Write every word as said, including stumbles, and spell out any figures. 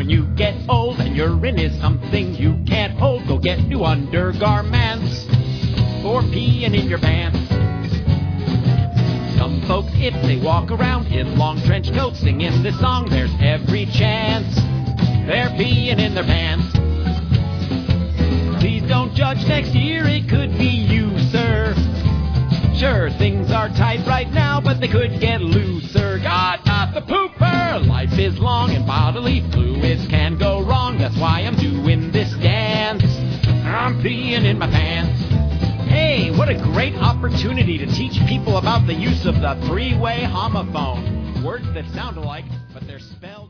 when you get old and urine is something you can't hold, go get new undergarments for peeing in your pants. Some folks, if they walk around in long trench coats singing this song, there's every chance they're peeing in their pants. Please don't judge next year, it could be you, sir. Sure, things are tight right now, but they could get looser. God, not the pooper! Life is long and bodily fluids can go wrong. That's why I'm doing this dance. I'm peeing in my pants. Hey, what a great opportunity to teach people about the use of the three-way homophone. Words that sound alike, but they're spelled...